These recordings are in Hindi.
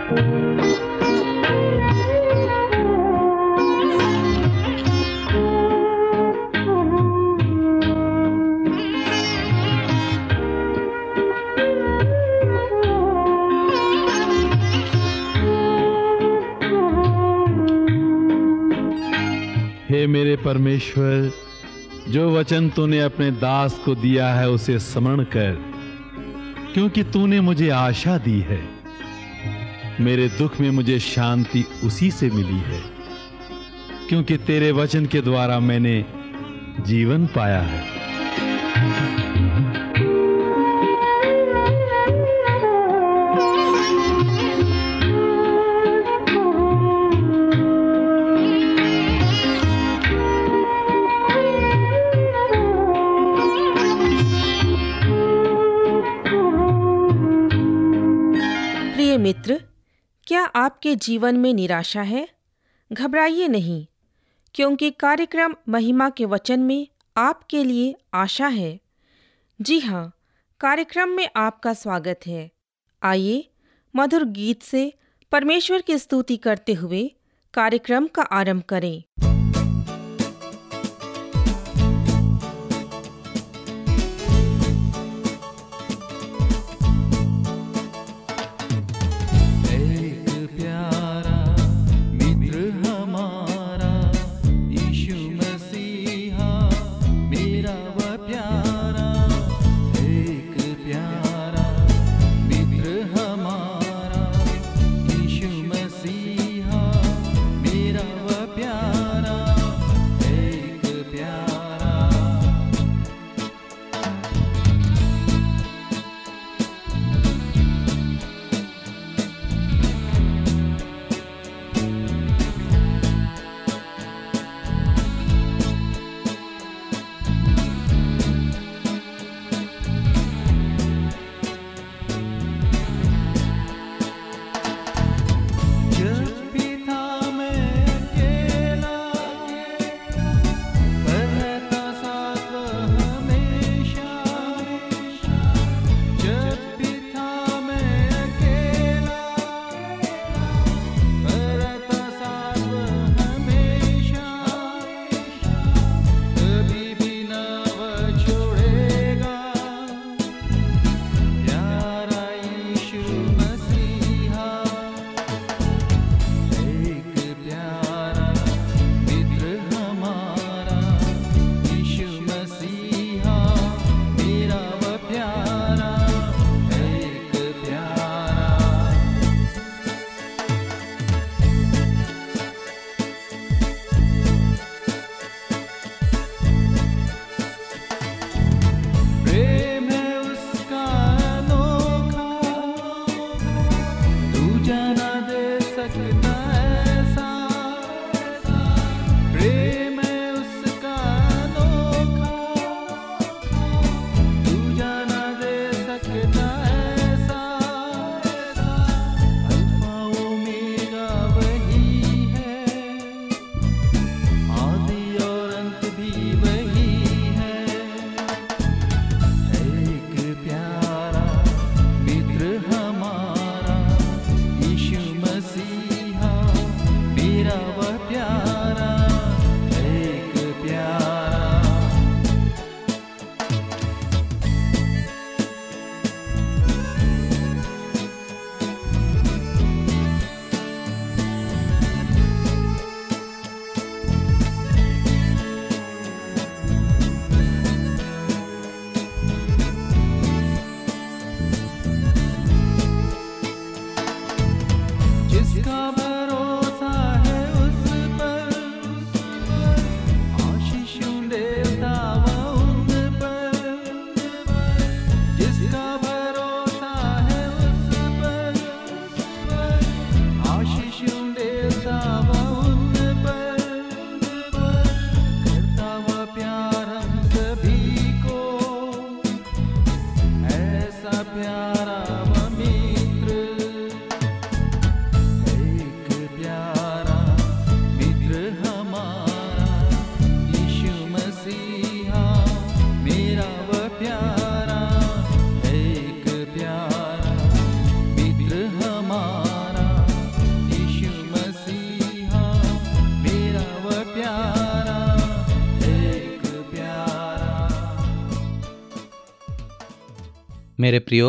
हे मेरे परमेश्वर, जो वचन तूने अपने दास को दिया है उसे स्मरण कर, क्योंकि तूने मुझे आशा दी है। मेरे दुख में मुझे शांति उसी से मिली है, क्योंकि तेरे वचन के द्वारा मैंने जीवन पाया है। मित्र, क्या आपके जीवन में निराशा है? घबराइए नहीं, क्योंकि कार्यक्रम महिमा के वचन में आपके लिए आशा है। जी हाँ, कार्यक्रम में आपका स्वागत है। आइए मधुर गीत से परमेश्वर की स्तुति करते हुए कार्यक्रम का आरंभ करें। मेरे प्रियो,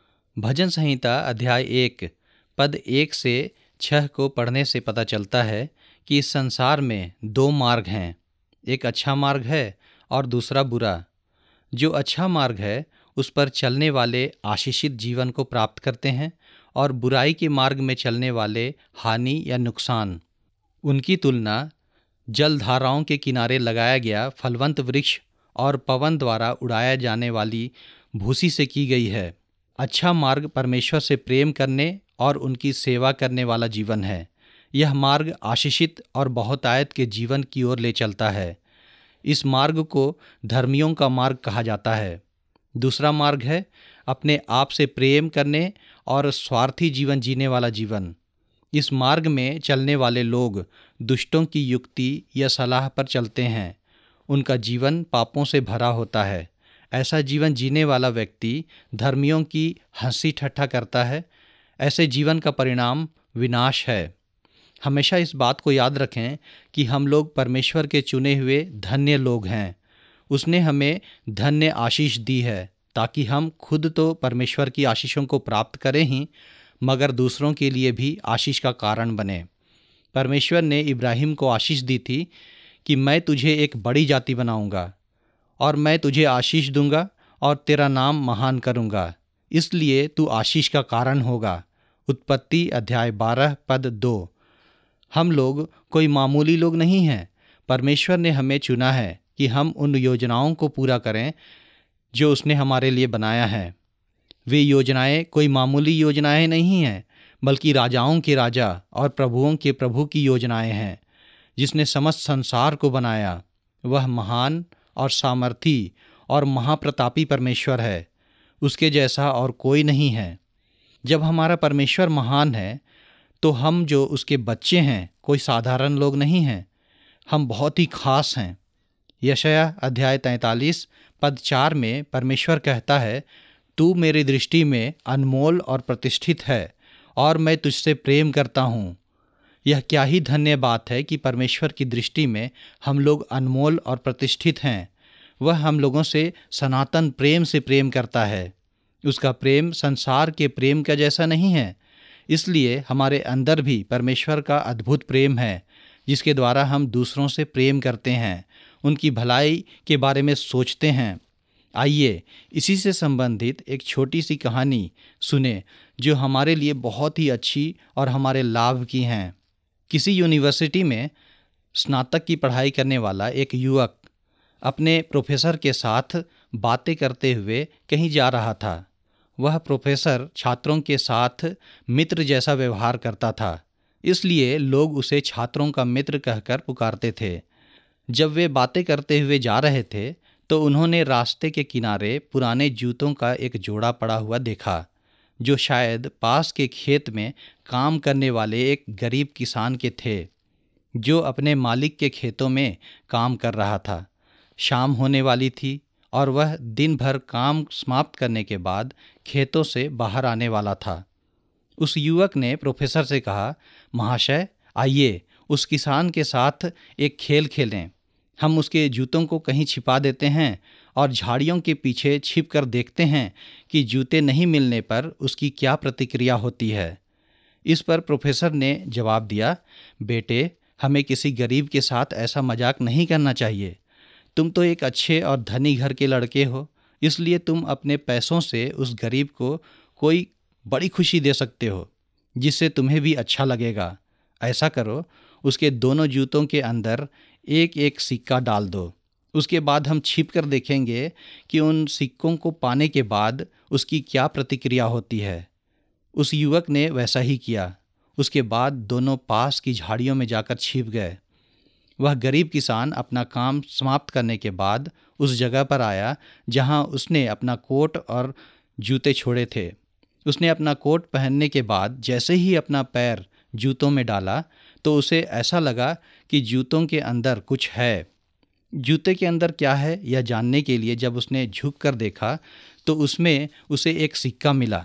भजन संहिता अध्याय 1 पद 1 से 6 को पढ़ने से पता चलता है कि इस संसार में दो मार्ग हैं। एक अच्छा मार्ग है और दूसरा बुरा। जो अच्छा मार्ग है उस पर चलने वाले आशीषित जीवन को प्राप्त करते हैं और बुराई के मार्ग में चलने वाले हानि या नुकसान। उनकी तुलना जलधाराओं के किनारे लगाया गया फलवंत वृक्ष और पवन द्वारा उड़ाया जाने वाली भूसी से की गई है। अच्छा मार्ग परमेश्वर से प्रेम करने और उनकी सेवा करने वाला जीवन है। यह मार्ग आशीषित और बहुतायत के जीवन की ओर ले चलता है। इस मार्ग को धर्मियों का मार्ग कहा जाता है। दूसरा मार्ग है अपने आप से प्रेम करने और स्वार्थी जीवन जीने वाला जीवन। इस मार्ग में चलने वाले लोग दुष्टों की युक्ति या सलाह पर चलते हैं। उनका जीवन पापों से भरा होता है। ऐसा जीवन जीने वाला व्यक्ति धर्मियों की हंसी ठट्ठा करता है। ऐसे जीवन का परिणाम विनाश है। हमेशा इस बात को याद रखें कि हम लोग परमेश्वर के चुने हुए धन्य लोग हैं। उसने हमें धन्य आशीष दी है ताकि हम खुद तो परमेश्वर की आशीषों को प्राप्त करें ही, मगर दूसरों के लिए भी आशीष का कारण बने। परमेश्वर ने इब्राहिम को आशीष दी थी कि मैं तुझे एक बड़ी जाति बनाऊंगा और मैं तुझे आशीष दूंगा और तेरा नाम महान करूंगा, इसलिए तू आशीष का कारण होगा। उत्पत्ति अध्याय 12 पद 2। हम लोग कोई मामूली लोग नहीं हैं। परमेश्वर ने हमें चुना है कि हम उन योजनाओं को पूरा करें जो उसने हमारे लिए बनाया है। वे योजनाएं कोई मामूली योजनाएं नहीं हैं, बल्कि राजाओं के राजा और प्रभुओं के प्रभु की योजनाएं हैं। जिसने समस्त संसार को बनाया वह महान और सामर्थी और महाप्रतापी परमेश्वर है। उसके जैसा और कोई नहीं है। जब हमारा परमेश्वर महान है तो हम जो उसके बच्चे हैं कोई साधारण लोग नहीं हैं। हम बहुत ही खास हैं। यशाया अध्याय 43 पद 4 में परमेश्वर कहता है, तू मेरी दृष्टि में अनमोल और प्रतिष्ठित है और मैं तुझसे प्रेम करता हूँ। यह क्या ही धन्य बात है कि परमेश्वर की दृष्टि में हम लोग अनमोल और प्रतिष्ठित हैं। वह हम लोगों से सनातन प्रेम से प्रेम करता है। उसका प्रेम संसार के प्रेम का जैसा नहीं है। इसलिए हमारे अंदर भी परमेश्वर का अद्भुत प्रेम है, जिसके द्वारा हम दूसरों से प्रेम करते हैं, उनकी भलाई के बारे में सोचते हैं। आइए इसी से संबंधित एक छोटी सी कहानी सुने जो हमारे लिए बहुत ही अच्छी और हमारे लाभ की हैं। किसी यूनिवर्सिटी में स्नातक की पढ़ाई करने वाला एक युवक अपने प्रोफेसर के साथ बातें करते हुए कहीं जा रहा था। वह प्रोफेसर छात्रों के साथ मित्र जैसा व्यवहार करता था, इसलिए लोग उसे छात्रों का मित्र कहकर पुकारते थे। जब वे बातें करते हुए जा रहे थे तो उन्होंने रास्ते के किनारे पुराने जूतों का एक जोड़ा पड़ा हुआ देखा, जो शायद पास के खेत में काम करने वाले एक गरीब किसान के थे, जो अपने मालिक के खेतों में काम कर रहा था। शाम होने वाली थी और वह दिन भर काम समाप्त करने के बाद खेतों से बाहर आने वाला था। उस युवक ने प्रोफेसर से कहा, महाशय आइए उस किसान के साथ एक खेल खेलें। हम उसके जूतों को कहीं छिपा देते हैं और झाड़ियों के पीछे छिप कर देखते हैं कि जूते नहीं मिलने पर उसकी क्या प्रतिक्रिया होती है। इस पर प्रोफेसर ने जवाब दिया, बेटे हमें किसी गरीब के साथ ऐसा मजाक नहीं करना चाहिए। तुम तो एक अच्छे और धनी घर के लड़के हो, इसलिए तुम अपने पैसों से उस गरीब को कोई बड़ी खुशी दे सकते हो जिससे तुम्हें भी अच्छा लगेगा। ऐसा करो, उसके दोनों जूतों के अंदर एक एक सिक्का डाल दो। उसके बाद हम छिप कर देखेंगे कि उन सिक्कों को पाने के बाद उसकी क्या प्रतिक्रिया होती है। उस युवक ने वैसा ही किया। उसके बाद दोनों पास की झाड़ियों में जाकर छिप गए। वह गरीब किसान अपना काम समाप्त करने के बाद उस जगह पर आया जहां उसने अपना कोट और जूते छोड़े थे। उसने अपना कोट पहनने के बाद जैसे ही अपना पैर जूतों में डाला तो उसे ऐसा लगा कि जूतों के अंदर कुछ है। जूते के अंदर क्या है यह जानने के लिए जब उसने झुक कर देखा तो उसमें उसे एक सिक्का मिला।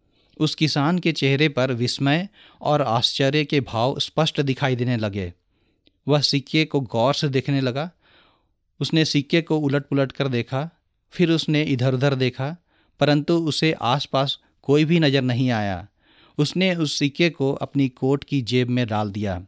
उस किसान के चेहरे पर विस्मय और आश्चर्य के भाव स्पष्ट दिखाई देने लगे। वह सिक्के को गौर से देखने लगा। उसने सिक्के को उलट पुलट कर देखा, फिर उसने इधर उधर देखा, परंतु उसे आसपास कोई भी नज़र नहीं आया। उसने उस सिक्के को अपनी कोट की जेब में डाल दिया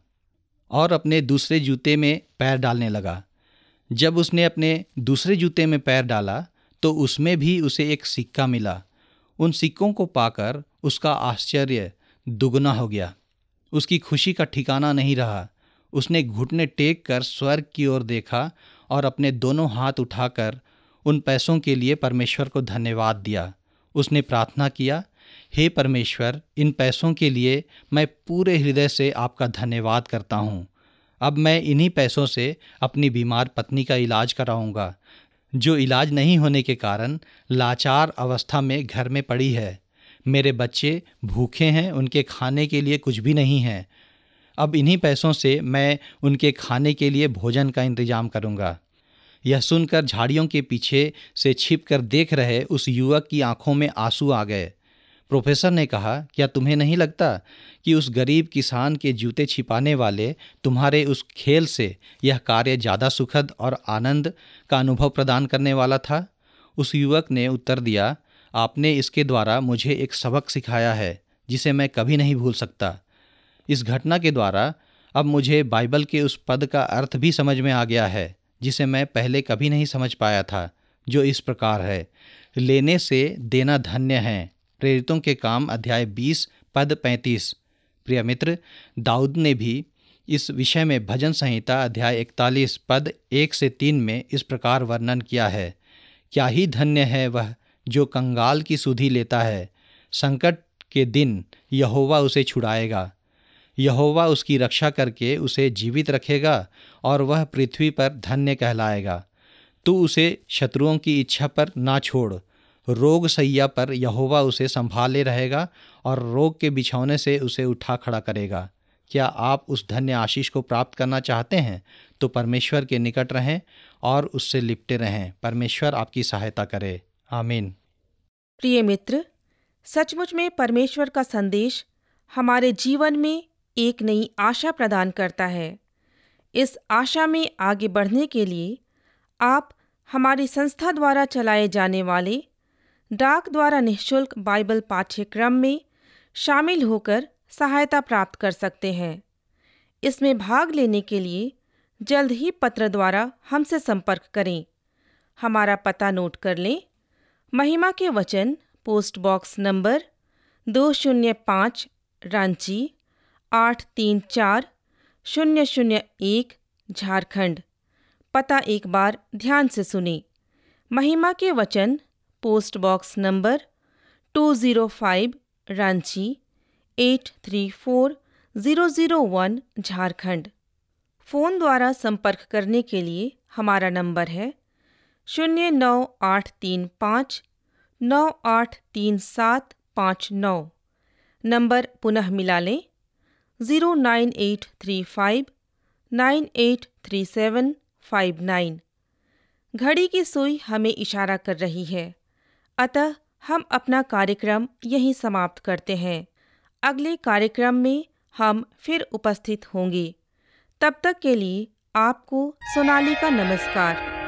और अपने दूसरे जूते में पैर डालने लगा। जब उसने अपने दूसरे जूते में पैर डाला तो उसमें भी उसे एक सिक्का मिला। उन सिक्कों को पाकर उसका आश्चर्य दुगना हो गया। उसकी खुशी का ठिकाना नहीं रहा। उसने घुटने टेक कर स्वर्ग की ओर देखा और अपने दोनों हाथ उठाकर उन पैसों के लिए परमेश्वर को धन्यवाद दिया। उसने प्रार्थना किया, हे परमेश्वर, इन पैसों के लिए मैं पूरे हृदय से आपका धन्यवाद करता हूँ। अब मैं इन्हीं पैसों से अपनी बीमार पत्नी का इलाज कराऊंगा, जो इलाज नहीं होने के कारण लाचार अवस्था में घर में पड़ी है। मेरे बच्चे भूखे हैं, उनके खाने के लिए कुछ भी नहीं है। अब इन्हीं पैसों से मैं उनके खाने के लिए भोजन का इंतजाम करूंगा। यह सुनकर झाड़ियों के पीछे से छिपकर देख रहे उस युवक की आंखों में आंसू आ गए। प्रोफेसर ने कहा, क्या तुम्हें नहीं लगता कि उस गरीब किसान के जूते छिपाने वाले तुम्हारे उस खेल से यह कार्य ज़्यादा सुखद और आनंद का अनुभव प्रदान करने वाला था? उस युवक ने उत्तर दिया, आपने इसके द्वारा मुझे एक सबक सिखाया है जिसे मैं कभी नहीं भूल सकता। इस घटना के द्वारा अब मुझे बाइबल के उस पद का अर्थ भी समझ में आ गया है जिसे मैं पहले कभी नहीं समझ पाया था, जो इस प्रकार है, लेने से देना धन्य है। प्रेरितों के काम अध्याय 20 पद 35। प्रिय मित्र, दाऊद ने भी इस विषय में भजन संहिता अध्याय 41 पद 1 से 3 में इस प्रकार वर्णन किया है, क्या ही धन्य है वह जो कंगाल की सुधि लेता है। संकट के दिन यहोवा उसे छुड़ाएगा। यहोवा उसकी रक्षा करके उसे जीवित रखेगा और वह पृथ्वी पर धन्य कहलाएगा। तू उसे शत्रुओं की इच्छा पर ना छोड़। रोग सैया पर यहोवा उसे संभाले रहेगा और रोग के बिछौने से उसे उठा खड़ा करेगा। क्या आप उस धन्य आशीष को प्राप्त करना चाहते हैं? तो परमेश्वर के निकट रहें और उससे लिपटे रहें। परमेश्वर आपकी सहायता करे। आमीन। प्रिय मित्र, सचमुच में परमेश्वर का संदेश हमारे जीवन में एक नई आशा प्रदान करता है। इस आशा में आगे बढ़ने के लिए आप हमारी संस्था द्वारा चलाए जाने वाले डाक द्वारा निःशुल्क बाइबल पाठ्यक्रम में शामिल होकर सहायता प्राप्त कर सकते हैं। इसमें भाग लेने के लिए जल्द ही पत्र द्वारा हमसे संपर्क करें। हमारा पता नोट कर लें। महिमा के वचन, post box number 205, Ranchi 834001, Jharkhand. पता एक बार ध्यान से सुनें। महिमा के वचन, post box number 205, Ranchi 834001, Jharkhand. Phone द्वारा संपर्क करने के लिए हमारा नंबर है 09835983759। नंबर पुनः मिला लें 09835983759। घड़ी की सुई हमें इशारा कर रही है, अतः हम अपना कार्यक्रम यहीं समाप्त करते हैं। अगले कार्यक्रम में हम फिर उपस्थित होंगे। तब तक के लिए आपको सोनाली का नमस्कार।